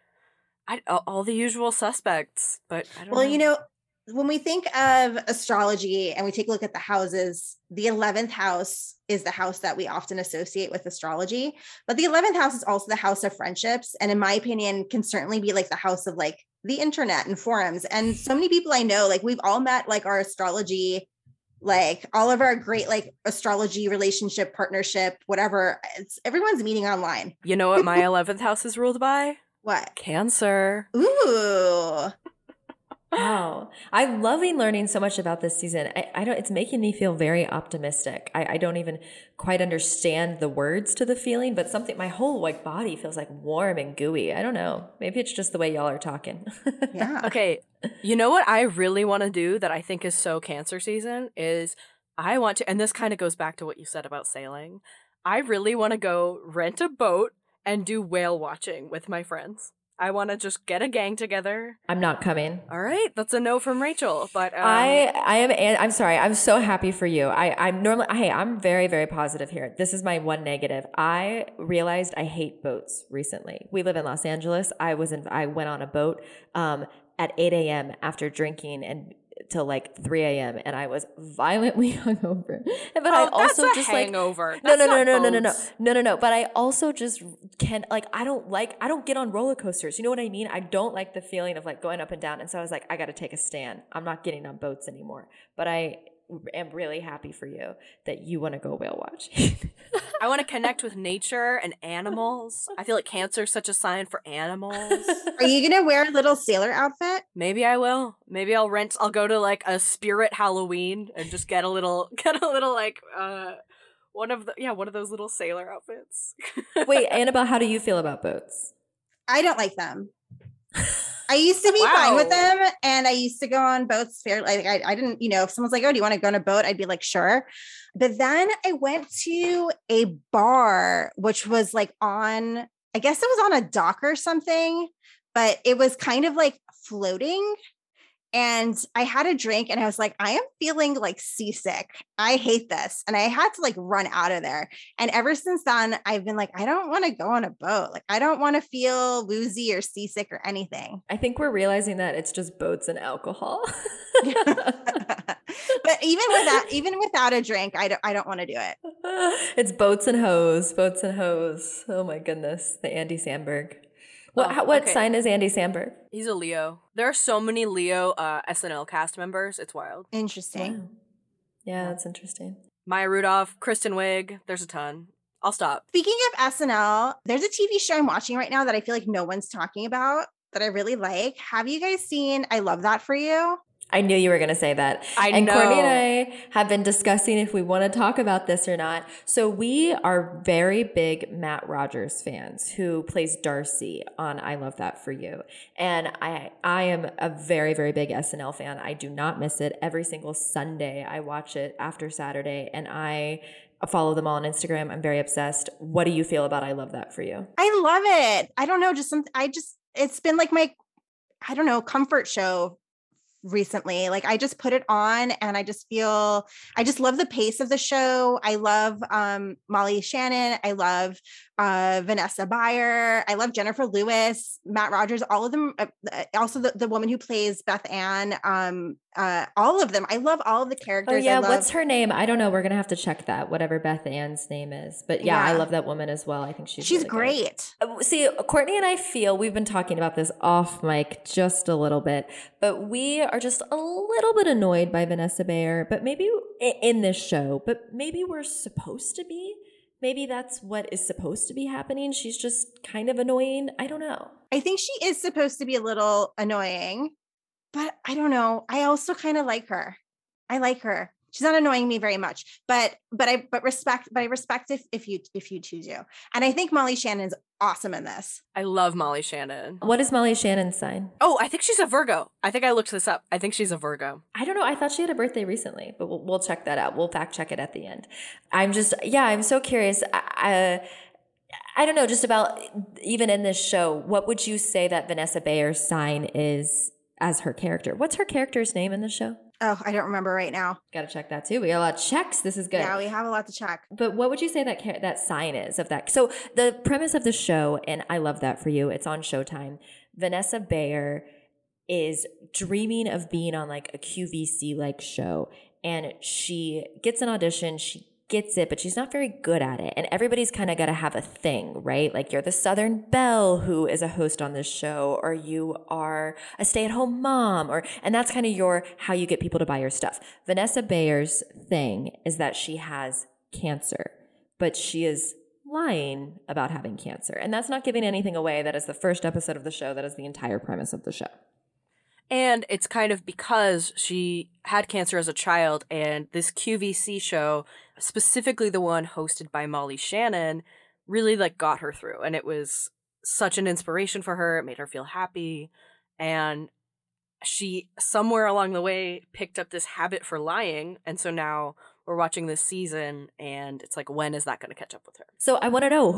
all the usual suspects, but I don't know. When we think of astrology and we take a look at the houses, the 11th house is the house that we often associate with astrology, but the 11th house is also the house of friendships. And in my opinion, can certainly be like the house of like the internet and forums. And so many people I know, like we've all met like our astrology, like all of our great like astrology relationship, partnership, whatever. Everyone's meeting online. You know what my 11th house is ruled by? What? Cancer. Ooh. Wow. I'm loving learning so much about this season. I don't, it's making me feel very optimistic. I don't even quite understand the words to the feeling, but my whole like body feels like warm and gooey. I don't know. Maybe it's just the way y'all are talking. Yeah. Okay. You know what I really want to do that I think is so Cancer season is I want to, and this kind of goes back to what you said about sailing. I really want to go rent a boat and do whale watching with my friends. I want to just get a gang together. I'm not coming. All right, that's a no from Rachel. But I'm sorry. I'm so happy for you. I'm very, very positive here. This is my one negative. I realized I hate boats recently. We live in Los Angeles. I went on a boat at 8 a.m. after drinking and till like 3 a.m. and I was violently hungover. But I also that's just a hangover. No. No. But I also just I don't get on roller coasters. You know what I mean? I don't like the feeling of like going up and down. And so I was like, I got to take a stand. I'm not getting on boats anymore. But I am really happy for you that you want to go whale watching. I want to connect with nature and animals. I feel like Cancer is such a sign for animals. Are you going to wear a little sailor outfit? Maybe I will. Maybe I'll go to like a spirit Halloween and just get a little like one of those little sailor outfits. Wait, Annabelle, how do you feel about boats? I don't like them. I used to be fine with them, and I used to go on boats fairly. Like I didn't, if someone's like, "Oh, do you want to go on a boat?" I'd be like, "Sure." But then I went to a bar, which was like I guess it was on a dock or something, but it was kind of like floating. And I had a drink and I was like, I am feeling like seasick. I hate this. And I had to like run out of there. And ever since then, I've been like, I don't want to go on a boat. Like, I don't want to feel woozy or seasick or anything. I think we're realizing that it's just boats and alcohol. But even without a drink, I don't want to do it. It's boats and hoes. Oh my goodness. The Andy Samberg. What sign is Andy Samberg? He's a Leo. There are so many Leo SNL cast members. It's wild. Interesting. Wow. Yeah, that's interesting. Maya Rudolph, Kristen Wiig. There's a ton. I'll stop. Speaking of SNL, there's a TV show I'm watching right now that I feel like no one's talking about that I really like. Have you guys seen I Love That for You? I knew you were going to say that. I know. Courtney and I have been discussing if we want to talk about this or not. So we are very big Matt Rogers fans, who plays Darcy on I Love That for You. And I am a very, very big SNL fan. I do not miss it. Every single Sunday I watch it after Saturday, and I follow them all on Instagram. I'm very obsessed. What do you feel about I Love That for You? I love it. I don't know, it's been like my, I don't know, comfort show recently. Like I just put it on and I just love the pace of the show. I love Molly Shannon. I love Vanessa Bayer. I love Jennifer Lewis, Matt Rogers, all of them. Also the woman who plays Beth Ann. All of them. I love all of the characters. Oh yeah, what's her name? I don't know. We're gonna have to check that. Whatever Beth Ann's name is. But yeah, I love that woman as well. I think she's really great. Good. See, Courtney and I feel we've been talking about this off mic just a little bit, but we are just a little bit annoyed by Vanessa Bayer. But maybe in this show, but maybe we're supposed to be. Maybe that's what is supposed to be happening. She's just kind of annoying. I don't know. I think she is supposed to be a little annoying, but I don't know. I also kind of like her. I like her. She's not annoying me very much, but I respect if you choose you. And I think Molly Shannon's awesome in this. I love Molly Shannon. What is Molly Shannon's sign? Oh, I think she's a Virgo. I think I looked this up. I think she's a Virgo. I don't know. I thought she had a birthday recently, but we'll check that out. We'll fact check it at the end. I'm so curious. I don't know, just about even in this show, what would you say that Vanessa Bayer's sign is as her character? What's her character's name in the show? Oh, I don't remember right now. Got to check that too. We got a lot of checks. This is good. Yeah, we have a lot to check. But what would you say that sign is of that? So the premise of the show, and I Love That for You, it's on Showtime. Vanessa Bayer is dreaming of being on like a QVC-like show. And she gets an audition. She gets it, but she's not very good at it. And everybody's kind of got to have a thing, right? Like you're the Southern Belle who is a host on this show, or you are a stay-at-home mom, and that's kind of how you get people to buy your stuff. Vanessa Bayer's thing is that she has cancer, but she is lying about having cancer. And that's not giving anything away. That is the first episode of the show. That is the entire premise of the show. And it's kind of because she had cancer as a child, and this QVC show, specifically the one hosted by Molly Shannon, really like got her through. And it was such an inspiration for her. It made her feel happy. And she, somewhere along the way, picked up this habit for lying. And so now we're watching this season, and it's like, when is that going to catch up with her? So I want to know,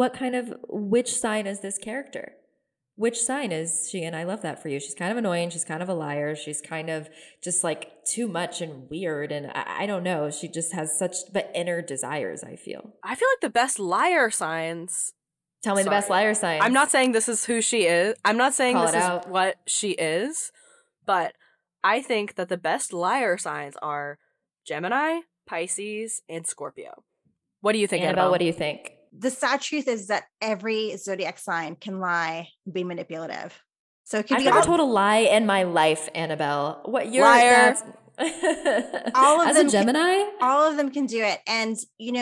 which sign is this character? Which sign is she? And I Love That for You. She's kind of annoying. She's kind of a liar. She's kind of just like too much and weird. And I don't know. She just has but inner desires, I feel. I feel like the best liar signs. Tell me the best liar signs. I'm not saying this is who she is. I'm not saying this is what she is. But I think that the best liar signs are Gemini, Pisces, and Scorpio. What do you think, Annabelle? What do you think? The sad truth is that every zodiac sign can lie and be manipulative. So it can I've be never told a lie in my life, Annabelle. What you're liar? All of as them a Gemini, all of them can do it. And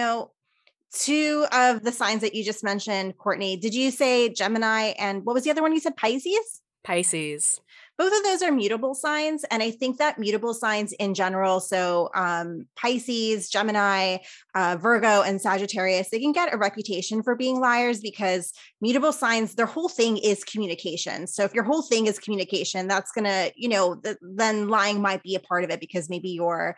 two of the signs that you just mentioned, Courtney, did you say Gemini and what was the other one you said? Pisces? Pisces. Both of those are mutable signs. And I think that mutable signs in general, so Pisces, Gemini, Virgo, and Sagittarius, they can get a reputation for being liars because mutable signs, their whole thing is communication. So if your whole thing is communication, that's going to, then lying might be a part of it because maybe you're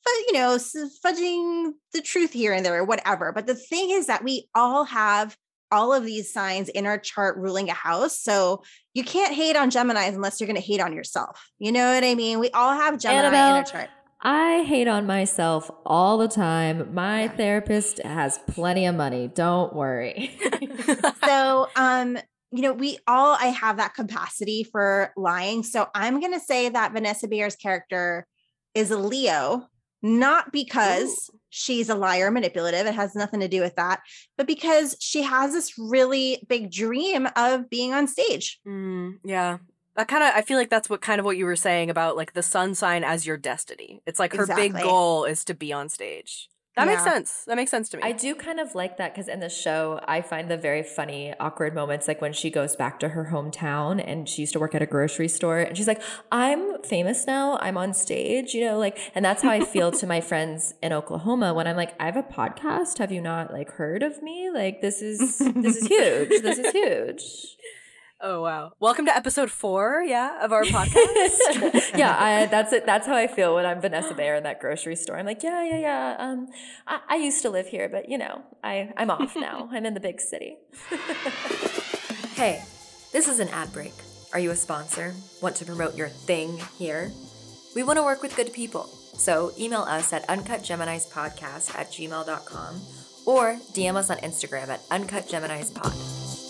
fudging the truth here and there or whatever. But the thing is that we all have all of these signs in our chart ruling a house. So you can't hate on Geminis unless you're going to hate on yourself. You know what I mean? We all have Gemini Annabelle, in our chart. I hate on myself all the time. My therapist has plenty of money. Don't worry. So, I have that capacity for lying. So I'm going to say that Vanessa Bayer's character is a Leo, not because she's a liar, manipulative. It has nothing to do with that, but because she has this really big dream of being on stage. Yeah. I feel like that's what you were saying about like the sun sign as your destiny. It's like her big goal is to be on stage. That makes Yeah. sense. That makes sense to me. I do kind of like that because in the show, I find the very funny, awkward moments, like when she goes back to her hometown and she used to work at a grocery store and she's like, I'm famous now. I'm on stage, you know, like, and that's how I feel to my friends in Oklahoma when I'm like, I have a podcast. Have you not like heard of me? Like, this is huge. This is huge. Oh, wow. Welcome to episode 4, of our podcast. Yeah, that's it. That's how I feel when I'm Vanessa Bayer in that grocery store. I'm like, yeah. I used to live here, but you know, I'm off now. I'm in the big city. Hey, this is an ad break. Are you a sponsor? Want to promote your thing here? We want to work with good people. So email us at uncutgeminispodcast@gmail.com or DM us on Instagram at uncutgeminispod.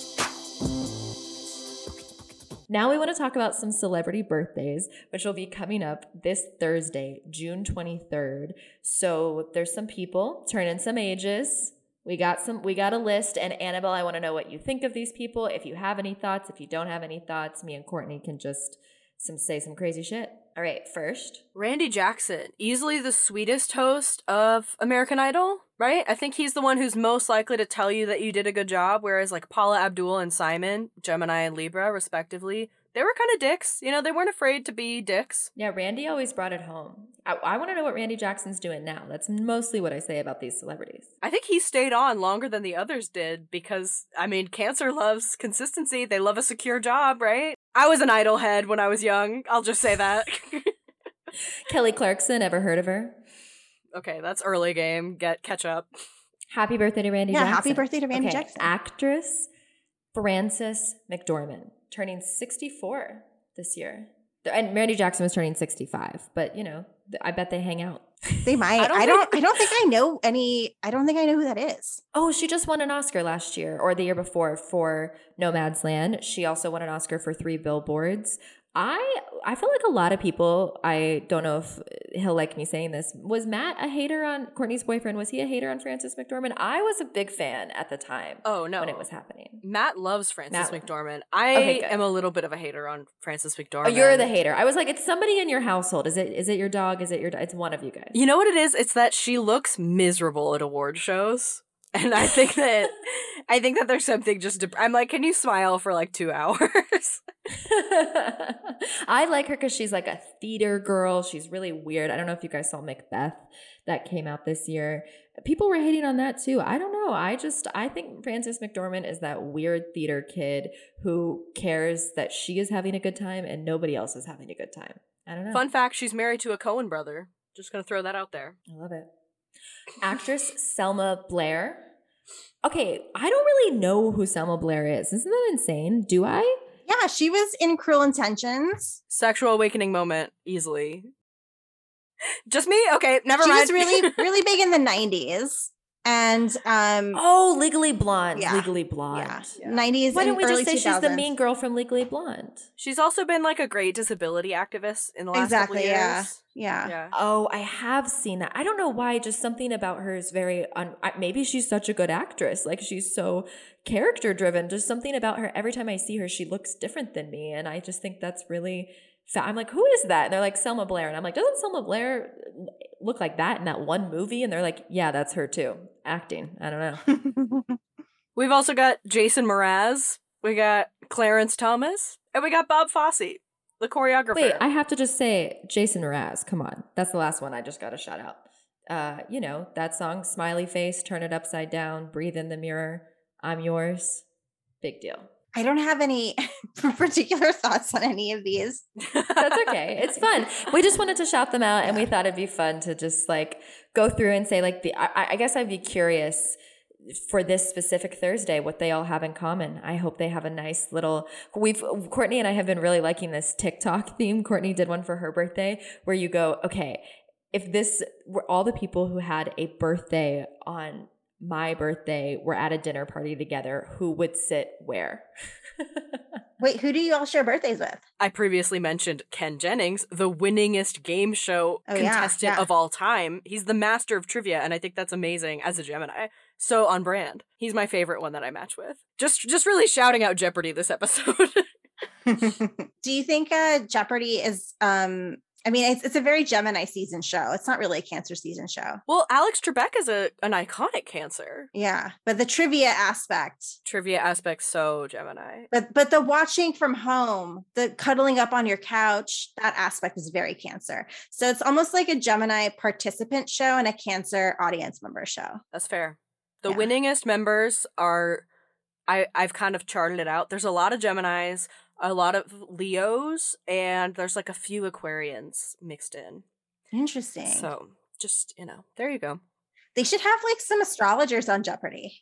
Now we want to talk about some celebrity birthdays, which will be coming up this Thursday, June 23rd. So there's some people, turn in some ages. We got a list. And Annabelle, I want to know what you think of these people. If you have any thoughts, if you don't have any thoughts, me and Courtney can just say some crazy shit. All right, first. Randy Jackson, easily the sweetest host of American Idol, right? I think he's the one who's most likely to tell you that you did a good job, whereas like Paula Abdul and Simon, Gemini and Libra, respectively, they were kind of dicks. You know, they weren't afraid to be dicks. Yeah, Randy always brought it home. I want to know what Randy Jackson's doing now. That's mostly what I say about these celebrities. I think he stayed on longer than the others did because, I mean, Cancer loves consistency. They love a secure job, right? I was an Idol head when I was young. I'll just say that. Kelly Clarkson, ever heard of her? Okay, that's early game. Catch up. Happy birthday to Randy Jackson. Yeah, happy birthday to Randy Okay, Jackson. Actress Frances McDormand, turning 64 this year. And Randy Jackson was turning 65, but you know, I bet they hang out. They might. I don't think I know who that is. Oh, she just won an Oscar last year or the year before for Nomadland. She also won an Oscar for 3 Billboards. I feel like a lot of people, I don't know if he'll like me saying this, was Matt a hater on Courtney's boyfriend? Was he a hater on Frances McDormand? I was a big fan at the time. Oh, no. When it was happening. Matt loves Frances McDormand. I am a little bit of a hater on Frances McDormand. Oh, you're the hater. I was like, it's somebody in your household. Is it your dog? Is it your dog? It's one of you guys. You know what it is? It's that she looks miserable at award shows. And I think that there's something just I'm like, can you smile for like 2 hours? I like her because she's like a theater girl. She's really weird. I don't know if you guys saw Macbeth that came out this year. People were hating on that too. I don't know. I think Frances McDormand is that weird theater kid who cares that she is having a good time and nobody else is having a good time. I don't know. Fun fact, she's married to a Coen brother. Just gonna throw that out there. I love it. Actress Selma Blair. Okay, I don't really know who Selma Blair is. Isn't that insane? Do I? Yeah, she was in Cruel Intentions. Sexual awakening moment, easily. Just me? Okay, never She mind. was really, really big in the 90s. And Oh, Legally Blonde. Yeah. Legally Blonde. yeah. 90s Why and don't we early just say 2000s. she's the mean girl from Legally Blonde? She's also been like a great disability activist in the last couple Exactly, years. yeah. Oh, I have seen that. I don't know why. Just something about her is very. Maybe she's such a good actress. Like she's so character driven. Just something about her. Every time I see her, she looks different than me, and I just think that's really. I'm like, who is that? And they're like, Selma Blair, and I'm like, doesn't Selma Blair look like that in that one movie? And they're like, yeah, that's her too, acting. I don't know. We've also got Jason Mraz. We got Clarence Thomas, and we got Bob Fosse, the choreographer. Wait, I have to just say, Jason Mraz, come on. That's the last one I just got to shout out. You know, that song, Smiley Face, Turn It Upside Down, Breathe in the Mirror, I'm Yours. Big deal. I don't have any particular thoughts on any of these. That's okay. It's fun. We just wanted to shout them out, and we thought it'd be fun to just like go through and say like I guess I'd be curious for this specific Thursday what they all have in common. I hope they have a nice little. Courtney and I have been really liking this TikTok theme. Courtney did one for her birthday where you go, okay, if this were all the people who had a birthday on my birthday were at a dinner party together, who would sit where? Wait, who do you all share birthdays with? I previously mentioned Ken Jennings, the winningest game show contestant of all time. He's the master of trivia, and I think that's amazing as a Gemini. So on brand. He's my favorite one that I match with. Just really shouting out Jeopardy this episode. Do you think Jeopardy is I mean, it's a very Gemini season show. It's not really a Cancer season show. Well, Alex Trebek is an iconic Cancer. Yeah, but the trivia aspect. Trivia aspect, so Gemini. But the watching from home, the cuddling up on your couch, that aspect is very Cancer. So it's almost like a Gemini participant show and a Cancer audience member show. That's fair. The winningest members are, I've kind of charted it out. There's a lot of Geminis, a lot of Leos, and there's like a few Aquarians mixed in. Interesting. So just, there you go. They should have like some astrologers on Jeopardy.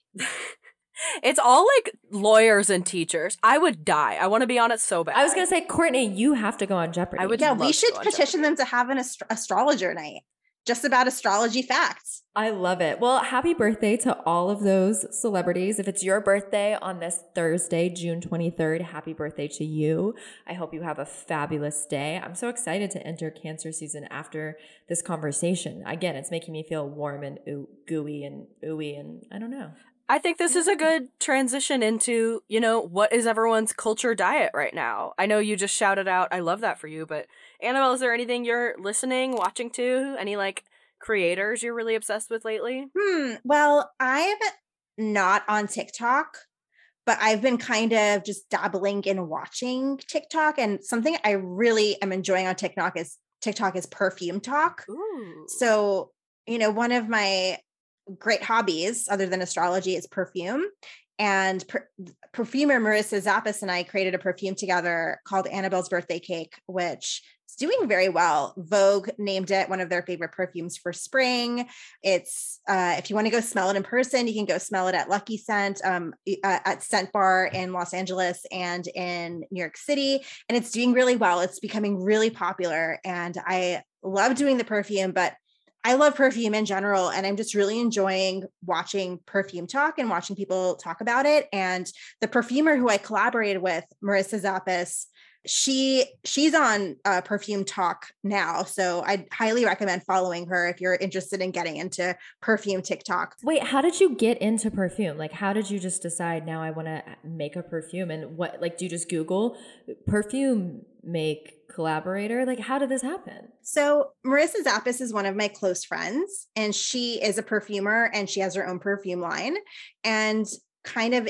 It's all like lawyers and teachers. I would die. I want to be on it so bad. I was going to say, Courtney, you have to go on Jeopardy. I would. Yeah, we should petition them to have an astrologer night just about astrology facts. I love it. Well, happy birthday to all of those celebrities. If it's your birthday on this Thursday, June 23rd, happy birthday to you. I hope you have a fabulous day. I'm so excited to enter Cancer season after this conversation. Again, it's making me feel warm and gooey and ooey, and I don't know. I think this is a good transition into, what is everyone's culture diet right now? I know you just shouted out, I love that for you, but Annabelle, is there anything you're listening, watching to? Any like creators you're really obsessed with lately? Well, I'm not on TikTok, but I've been kind of just dabbling in watching TikTok, and something I really am enjoying on TikTok is perfume talk. Ooh. So, one of my great hobbies other than astrology is perfume, and perfumer Marissa Zappis and I created a perfume together called Annabelle's Birthday Cake, which is doing very well. Vogue named it one of their favorite perfumes for spring. It's if you want to go smell it in person, you can go smell it at Lucky Scent, at Scent Bar in Los Angeles and in New York City, and it's doing really well. It's becoming really popular, and I love doing the perfume, but I love perfume in general, and I'm just really enjoying watching perfume talk and watching people talk about it. And the perfumer who I collaborated with, Marissa Zappis, she's on perfume talk now. So I'd highly recommend following her if you're interested in getting into perfume TikTok. Wait, how did you get into perfume? Like, how did you just decide now I want to make a perfume? And what, like, do you just Google perfume make collaborator? Like, how did this happen? So Marissa Zappis is one of my close friends, and she is a perfumer and she has her own perfume line. And kind of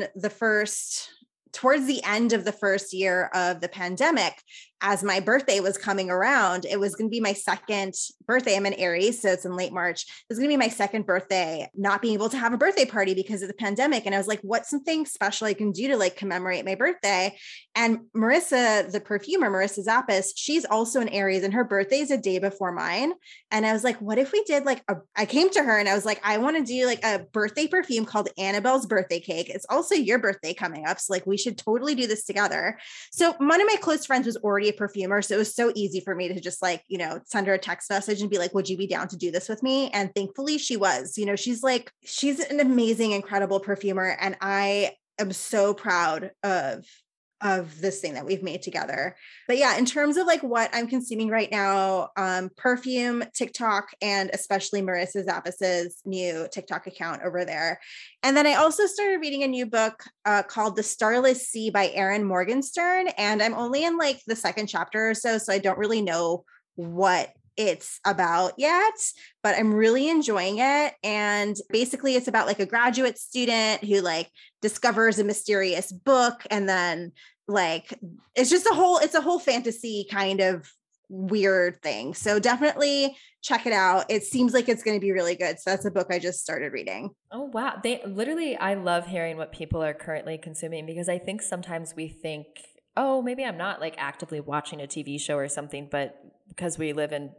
towards the end of the first year of the pandemic, as my birthday was coming around, it was going to be my second birthday. I'm an Aries, so it's in late March. It was going to be my second birthday, not being able to have a birthday party because of the pandemic. And I was like, what's something special I can do to like commemorate my birthday? And Marissa, the perfumer, Marissa Zappis, she's also an Aries, and her birthday is a day before mine. And I was like, what if we did I came to her and I was like, I want to do like a birthday perfume called Annabelle's Birthday Cake. It's also your birthday coming up. So like, we should totally do this together. So one of my close friends was already a perfumer. So it was so easy for me to just send her a text message and be like, would you be down to do this with me? And thankfully she was. She's an amazing, incredible perfumer. And I am so proud of this thing that we've made together. But yeah, in terms of like what I'm consuming right now, perfume, TikTok, and especially Marissa Zappis's new TikTok account over there. And then I also started reading a new book called The Starless Sea by Erin Morgenstern. And I'm only in like the second chapter or so I don't really know what it's about yet, but I'm really enjoying it. And basically it's about like a graduate student who like discovers a mysterious book, and then like it's a whole fantasy kind of weird thing. So definitely check it out. It seems like it's going to be really good. So that's a book I just started reading. Oh, wow. I love hearing what people are currently consuming, because I think sometimes we think, oh, maybe I'm not like actively watching a TV show or something, but because we live in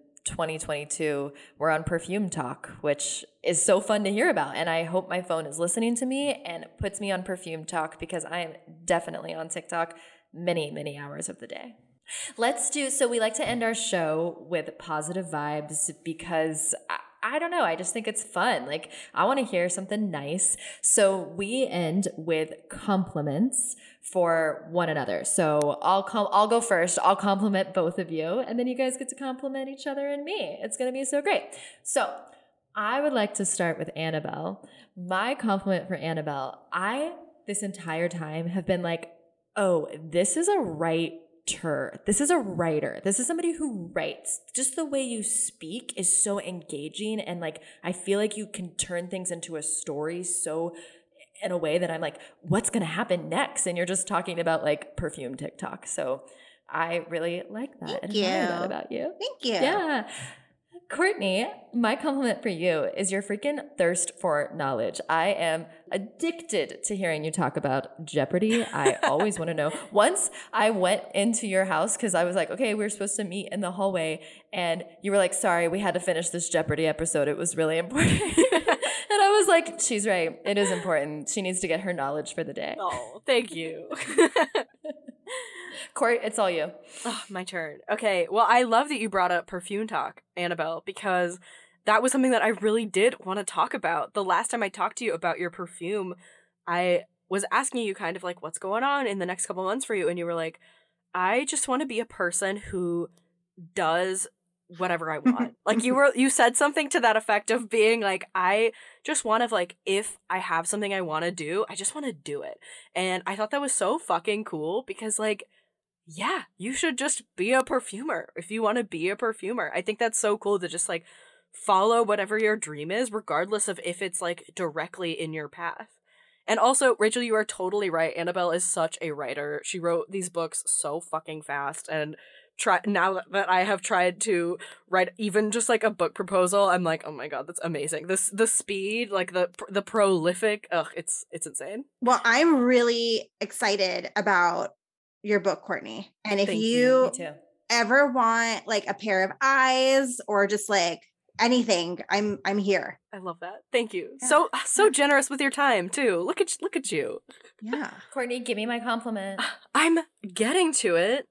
2022, we're on perfume talk, which is so fun to hear about. And I hope my phone is listening to me and puts me on perfume talk, because I am definitely on TikTok many, many hours of the day. So we like to end our show with positive vibes, because I don't know, I just think it's fun. Like, I want to hear something nice. So we end with compliments for one another. So I'll go first. I'll compliment both of you, and then you guys get to compliment each other and me. It's going to be so great. So I would like to start with Annabelle. My compliment for Annabelle, this entire time have been like, oh, this is a right This is a writer. This is somebody who writes. Just the way you speak is so engaging. And like, I feel like you can turn things into a story so in a way that I'm like, what's going to happen next? And you're just talking about like perfume TikTok. So I really like that. Thank and you. admire that about you. Thank you. Yeah. Courtney, my compliment for you is your freaking thirst for knowledge. I am addicted to hearing you talk about Jeopardy. I always want to know. Once I went into your house because I was like, okay, we were supposed to meet in the hallway. And you were like, sorry, we had to finish this Jeopardy episode. It was really important. And I was like, she's right. It is important. She needs to get her knowledge for the day. Oh, thank you. Court, it's all you. Oh, my turn. Okay. Well, I love that you brought up perfume talk, Annabelle, because that was something that I really did want to talk about. The last time I talked to you about your perfume, I was asking you kind of like, what's going on in the next couple months for you? And you were like, I just want to be a person who does whatever I want. Like you said something to that effect of being like, I just want to like, if I have something I want to do, I just want to do it. And I thought that was so fucking cool because like, yeah, you should just be a perfumer if you want to be a perfumer. I think that's so cool to just like follow whatever your dream is, regardless of if it's like directly in your path. And also, Rachel, you are totally right. Annabelle is such a writer. She wrote these books so fucking fast. And now that I have tried to write even just like a book proposal, I'm like, oh my god, that's amazing. The speed, like the prolific, it's insane. Well, I'm really excited about your book, Courtney. And if you ever want like a pair of eyes or just like anything, I'm here. I love that. Thank you. Yeah. So generous with your time too. Look at you. Yeah. Courtney, give me my compliment. I'm getting to it.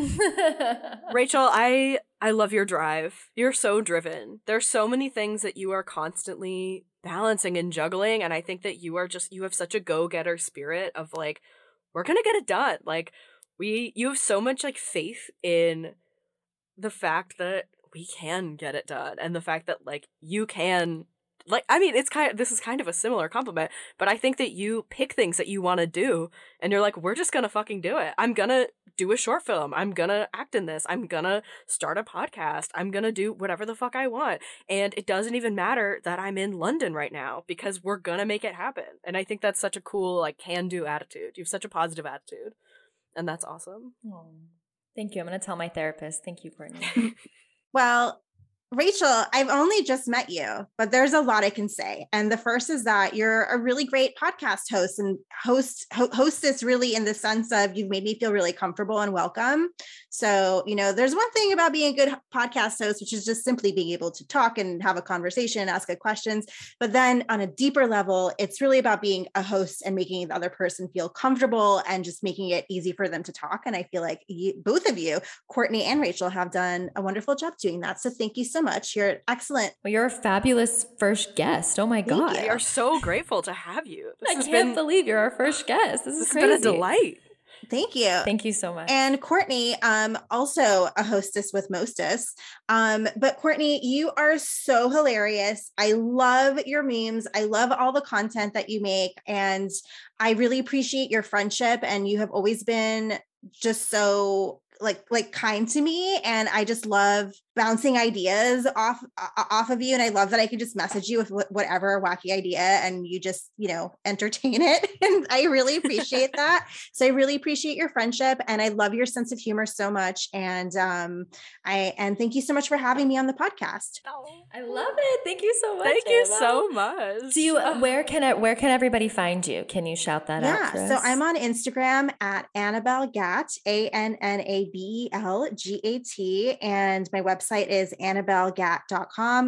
Rachel, I love your drive. You're so driven. There's so many things that you are constantly balancing and juggling, and I think that you have such a go-getter spirit of like, we're gonna get it done. Like you have so much like faith in the fact that we can get it done, and the fact that like you can, like, I mean, this is kind of a similar compliment, but I think that you pick things that you want to do and you're like, we're just gonna fucking do it. I'm gonna do a short film. I'm gonna act in this. I'm gonna start a podcast. I'm gonna do whatever the fuck I want. And it doesn't even matter that I'm in London right now because we're gonna make it happen. And I think that's such a cool, like, can-do attitude. You have such a positive attitude. And that's awesome. Oh, thank you. I'm going to tell my therapist. Thank you, Courtney. Well, Rachel, I've only just met you, but there's a lot I can say. And the first is that you're a really great podcast host and hostess really in the sense of you've made me feel really comfortable and welcome. So, there's one thing about being a good podcast host, which is just simply being able to talk and have a conversation, ask good questions. But then on a deeper level, it's really about being a host and making the other person feel comfortable and just making it easy for them to talk. And I feel like both of you, Courtney and Rachel, have done a wonderful job doing that. So thank you so much. You're excellent. Well, you're a fabulous first guest. Oh my God. We are so grateful to have you. I can't believe you're our first guest. This is crazy. It's been a delight. Thank you. Thank you so much. And Courtney, also a hostess with Mostess. But Courtney, you are so hilarious. I love your memes. I love all the content that you make. And I really appreciate your friendship. And you have always been just so like kind to me. And I just love bouncing ideas off of you. And I love that I can just message you with whatever wacky idea and you just, entertain it. And I really appreciate that. So I really appreciate your friendship and I love your sense of humor so much. And thank you so much for having me on the podcast. Oh, I love it. Thank you so much. Thank you so much. Do you, where can everybody find you? Can you shout that out for us? So I'm on Instagram at Annabelle Gatt, ANNABELGAT. And my website is annabellegatt.com,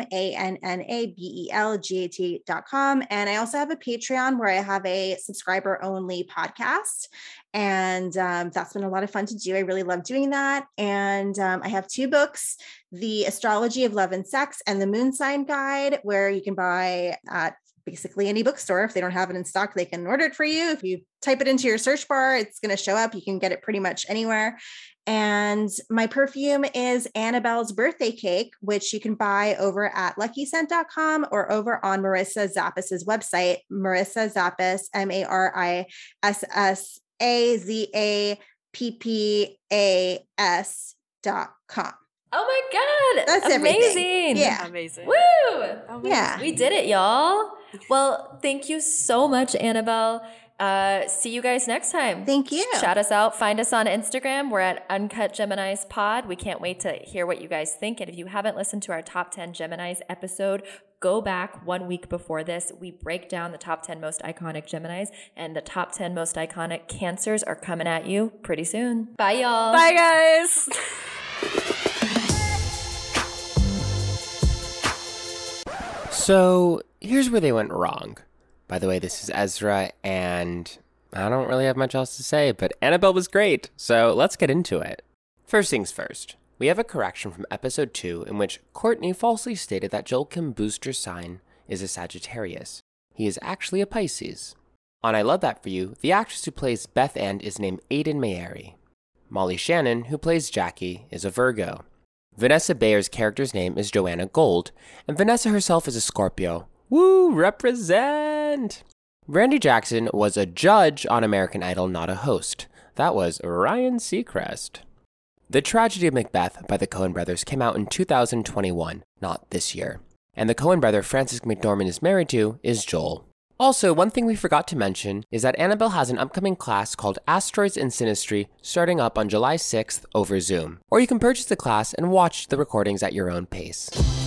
ANNABELGAT.com. And I also have a Patreon where I have a subscriber only podcast. And that's been a lot of fun to do. I really love doing that. And I have 2 books, The Astrology of Love and Sex and The Moon Sign Guide, where you can buy at basically any bookstore. If they don't have it in stock, they can order it for you. If you type it into your search bar, it's going to show up. You can get it pretty much anywhere. And my perfume is Annabelle's Birthday Cake, which you can buy over at luckyscent.com or over on Marissa Zappis's website, Marissa Zappis, ppas.com. Oh my God. That's amazing. Everything. Yeah. Amazing. Woo! Yeah. We did it, y'all. Well, thank you so much, Annabelle. See you guys next time. Thank you. Shout us out. Find us on Instagram. We're at Uncut Geminis Pod. We can't wait to hear what you guys think. And if you haven't listened to our top 10 Geminis episode, go back 1 week before this. We break down the top 10 most iconic Geminis, and the top 10 most iconic Cancers are coming at you pretty soon. Bye, y'all. Bye, guys. So here's where they went wrong. By the way, this is Ezra, and I don't really have much else to say, but Annabelle was great, so let's get into it. First things first, we have a correction from episode 2 in which Courtney falsely stated that Joel Kim Booster's sign is a Sagittarius. He is actually a Pisces. On I Love That For You, the actress who plays Beth Ann is named Aiden Mayeri. Molly Shannon, who plays Jackie, is a Virgo. Vanessa Bayer's character's name is Joanna Gold, and Vanessa herself is a Scorpio. Woo, represent! Randy Jackson was a judge on American Idol, not a host. That was Ryan Seacrest. The Tragedy of Macbeth by the Coen brothers came out in 2021, not this year. And the Coen brother Francis McDormand is married to is Joel. Also, one thing we forgot to mention is that Annabelle has an upcoming class called Asteroids in Synastry starting up on July 6th over Zoom. Or you can purchase the class and watch the recordings at your own pace.